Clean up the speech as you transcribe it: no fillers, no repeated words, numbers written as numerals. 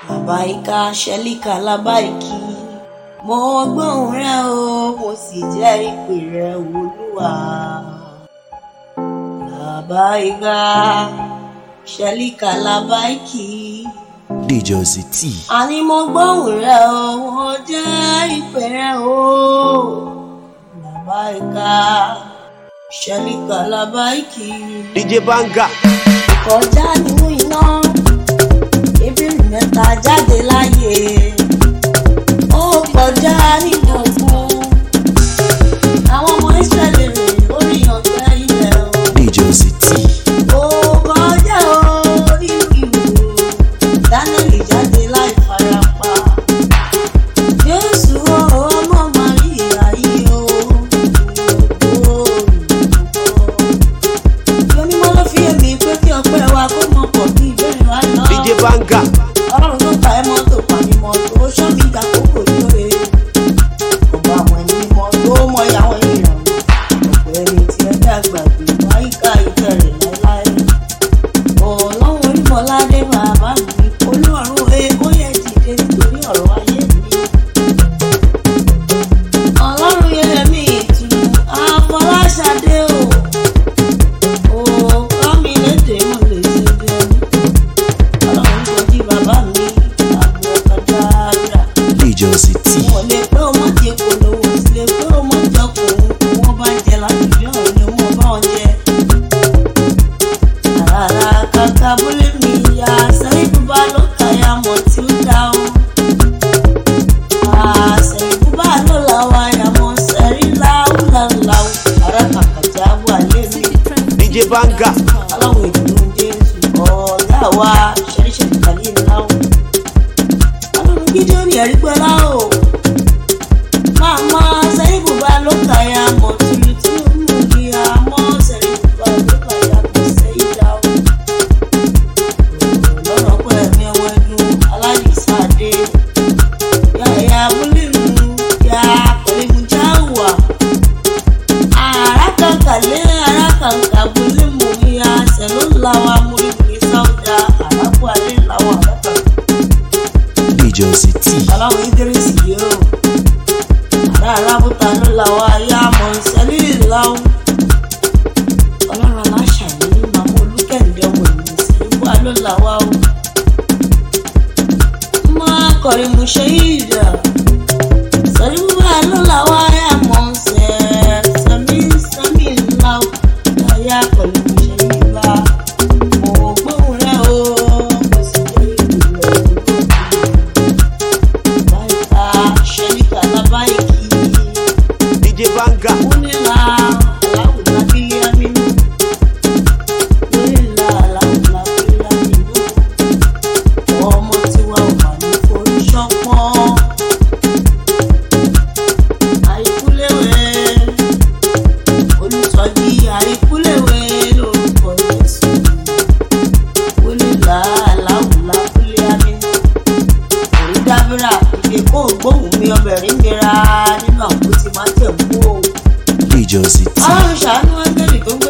Làbáìká ṣẹ́líkà làbáìkí, mo gbóhùn rẹ o, mo sì jẹ́ ìpè rẹ Olúwa. Làbáìká ṣẹ́líkà làbáìkí. DJ Ozzy T. Àní mo gbóhùn rẹ o, mo jẹ́ ìpè rẹ o. Làbáìká ṣẹ́líkà làbáìkí. DJ Banga. Kọjá nínú iná, ebèrè mẹ́ta jáde láyé. Ó kọjá nínú ọ̀gbun, àwọn ọmọ Ísírẹ́lì rìn lórí ọ̀gbẹ́ ilẹ̀ o. DJ Ozzy T. Ó kọjá nínú ìwò, Dáníẹ́lì jáde láì farapa. Jésù ọmọ Màríà yìí o, onímọ̀ ló fi èmi pé kí ọpẹ́ wa kó mọ̀ pọ̀ bí ìbéèrè wa lọ. DJ Banga. Ọlọ́run tó pa ẹ́ mọ́tò pa mí mọ́tò, ó ṣọ́ mi gbà kókò lóore. Kò bá àwọn ẹni mímọ́ tó mọ ìyàwó èèyàn. Ọ̀pọ̀ ẹni tí ẹ fẹ́ gbàgbé wáyíká ìtẹ̀rẹ̀ láéláé. Ọlọ́run Onímọ̀ládé bàbá mi, Olúọ̀run ó yẹ dìde nítorí ọ̀rọ̀ ayé mi. Ọlọ́run Yẹmí Ìtùnú Afọláṣadé o. Ó kọ́ mi lédè mo lè ṣe bẹ́ẹ̀. Ọlọ́run tó jí bàbá mi, àbúrò ọ̀kadà rà. DJ Ozzy T. Wọ́n lè pé ọmọ jẹ polówó, sì lè pé ọmọ jẹ kòun. Wọ́n bá ń jẹ láti bí ọ̀rọ̀ ni wọ́n bá wọn jẹ. Àràrà kàkà bólé mi ya, sẹ́yìn búbá ló kàyà mọ̀ tí ó dá o. Sẹ́yìn búbá ló làwọn àyàmọ̀ sẹ́rí láwùláwù. Àrà kàkà jábọ̀ àlẹ́ mi. DJ Banga. Aláwọ̀ ìdùnnú Jésù ọ̀gá wa ṣẹ́ríṣẹ́rí kàlí ìláwọ̀. Ọlọ́run gídé ní ẹ̀rí pẹ́lá o. Màmá sẹ́yìn bùbá ló kàyà mọ̀ tìlù tí ó mú ní àmọ́ sẹ́yìn bùbá ló kàyà mọ̀ sẹ́yìn dá o. Lọ́rọ̀ pẹ́ mi ọwọ́ ẹdun aládìsáde. Yàyà abúlé mu yà pẹ̀lú mu já wà. Àràkànkàlẹ̀ àràkànkàbúlé mu yà sẹ́ló làwà múrí mi sáwùdà àràkù alẹ́ làwà àràkànkà. DJ Ozzy T. Aláwọ̀ Ídírísì yìí o. Àrà arábùtà ló làwà ayá mọ̀ ìṣẹ́lẹ̀ ìlàwọ̀. Ọlọ́run aláṣà ní màmá Olúkẹ́ǹdé ọmọ ìlú ìṣẹ́lẹ̀ ló làwà o. Máa kọrin mu ṣe ìdà. Ìṣẹ́lẹ̀ ló làwà ayá mọ̀ sẹ́mi ìlàwọ̀. Ayá kọrin mu ṣe ìdà. Mo gbóhùn rẹ o, mo sì jẹ́ ìlú rẹ. Làbáìká ṣẹ́líkà làbáìkí. DJ Banga. Onílà aláwùlá bí amínú. Onílà aláwùlá bí amínú. Ọmọ tiwa ò mà ní forí ṣánpọ́n. Àìkúléwé olùtọ́jú àìkúléwé lórúkọ Jésù. Onílà aláwùlá bí amínú. Orí dábìrà ìgbé kó gbóhùn mi ọbẹ̀ rí mìíràn nínú àpótí máa tẹ̀ kú o. DJ Ozzy T. Ọlọ́run ṣàánú áńgẹ́lì tó